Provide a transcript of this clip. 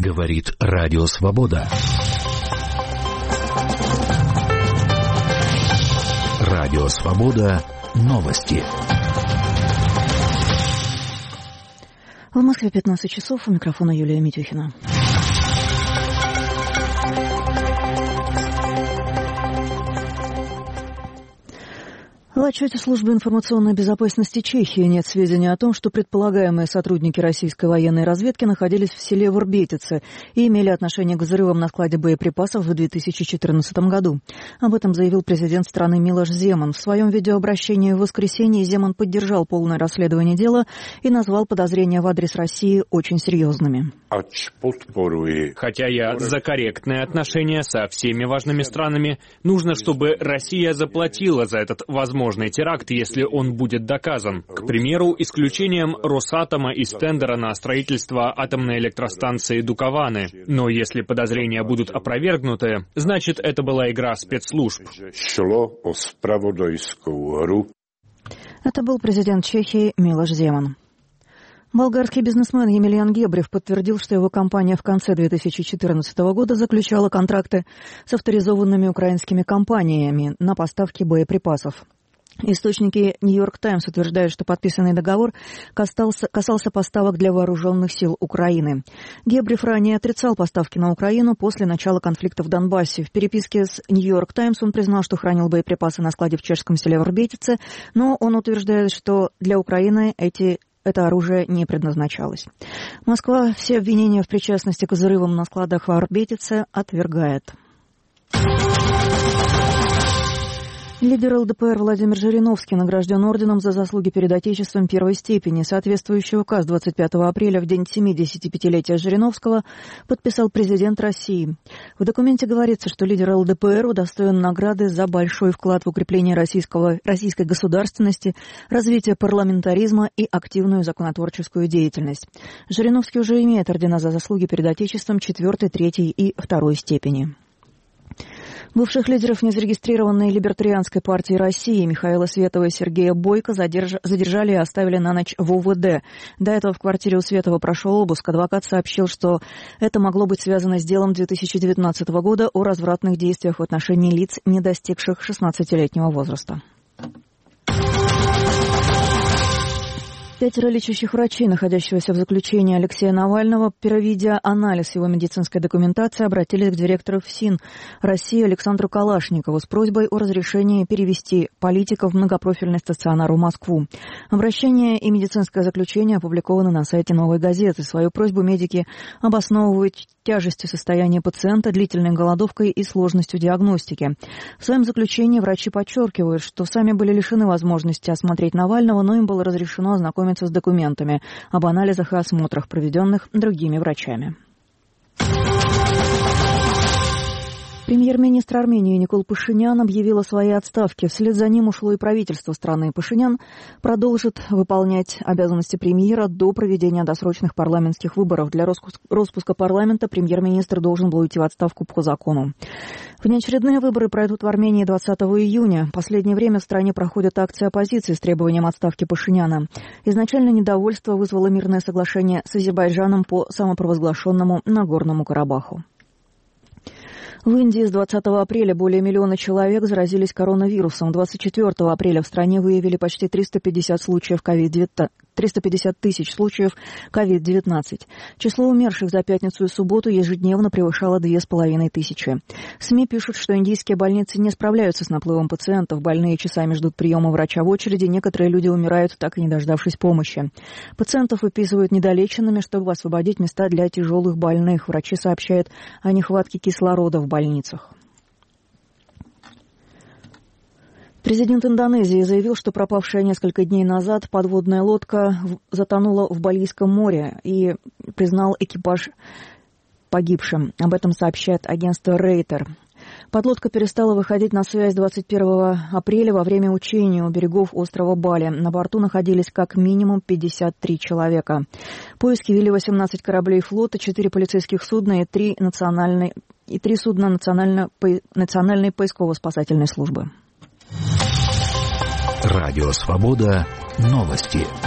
Говорит Радио Свобода. Радио Свобода. Новости. В Москве 15 часов. У микрофона Юлия Митюхина. В отчете Службы информационной безопасности Чехии нет сведений о том, что предполагаемые сотрудники российской военной разведки находились в селе Врбетице и имели отношение к взрывам на складе боеприпасов в 2014 году. Об этом заявил президент страны Милош Земан. В своем видеообращении в воскресенье Земан поддержал полное расследование дела и назвал подозрения в адрес России очень серьезными. Хотя я за корректные отношения со всеми важными странами, нужно, чтобы Россия заплатила за этот возможный теракт, если он будет доказан. К примеру, исключением Росатома из тендера на строительство атомной электростанции Дукованы. Но если подозрения будут опровергнуты, значит, это была игра спецслужб. Это был президент Чехии Милош Земан. Болгарский бизнесмен Емельян Гебрев подтвердил, что его компания в конце 2014 года заключала контракты с авторизованными украинскими компаниями на поставки боеприпасов. Источники «Нью-Йорк Таймс» утверждают, что подписанный договор касался поставок для вооруженных сил Украины. Гебрев ранее отрицал поставки на Украину после начала конфликта в Донбассе. В переписке с «Нью-Йорк Таймс» он признал, что хранил боеприпасы на складе в чешском селе Врбетице, но он утверждает, что для Украины это оружие не предназначалось. Москва все обвинения в причастности к взрывам на складах в Врбетице отвергает. Лидер ЛДПР Владимир Жириновский награжден орденом за заслуги перед Отечеством первой степени. Соответствующий указ 25 апреля, в день 75-летия Жириновского, подписал президент России. В документе говорится, что лидер ЛДПР удостоен награды за большой вклад в укрепление российской государственности, развитие парламентаризма и активную законотворческую деятельность. Жириновский уже имеет ордена за заслуги перед Отечеством 4, 3 и 2 степени. Бывших лидеров незарегистрированной либертарианской партии России Михаила Светова и Сергея Бойко задержали и оставили на ночь в УВД. До этого в квартире у Светова прошел обыск. Адвокат сообщил, что это могло быть связано с делом 2019 года о развратных действиях в отношении лиц, не достигших 16-летнего возраста. 5 лечащих врачей, находящегося в заключении Алексея Навального, проведя анализ его медицинской документации, обратились к директору ФСИН России Александру Калашникову с просьбой о разрешении перевести политика в многопрофильный стационар в Москву. Обращение и медицинское заключение опубликованы на сайте «Новой газеты». Свою просьбу медики обосновывают тяжестью состояния пациента, длительной голодовкой и сложностью диагностики. В своем заключении врачи подчеркивают, что сами были лишены возможности осмотреть Навального, но им было разрешено ознакомиться с документами об анализах и осмотрах, проведенных другими врачами. Премьер-министр Армении Никол Пашинян объявил о своей отставке. Вслед за ним ушло и правительство страны. Пашинян продолжит выполнять обязанности премьера до проведения досрочных парламентских выборов. Для распуска парламента премьер-министр должен был уйти в отставку по закону. Внеочередные выборы пройдут в Армении 20 июня. В последнее время в стране проходят акции оппозиции с требованием отставки Пашиняна. Изначально недовольство вызвало мирное соглашение с Азербайджаном по самопровозглашенному Нагорному Карабаху. В Индии с 20 апреля более 1 миллиона человек заразились коронавирусом. 24 апреля в стране выявили почти 350 тысяч случаев COVID-19. Число умерших за пятницу и субботу ежедневно превышало 2500. СМИ пишут, что индийские больницы не справляются с наплывом пациентов. Больные часами ждут приема врача в очереди. Некоторые люди умирают, так и не дождавшись помощи. Пациентов выписывают недолеченными, чтобы освободить места для тяжелых больных. Врачи сообщают о нехватке кислорода в больницах. Президент Индонезии заявил, что пропавшая несколько дней назад подводная лодка затонула в Балийском море и признал экипаж погибшим. Об этом сообщает агентство Рейтер. Подлодка перестала выходить на связь 21 апреля во время учения у берегов острова Бали. На борту находились как минимум 53 человека. Поиски вели 18 кораблей флота, 4 полицейских судна и 3 судна национальной поисково-спасательной службы. Радио Свобода. Новости.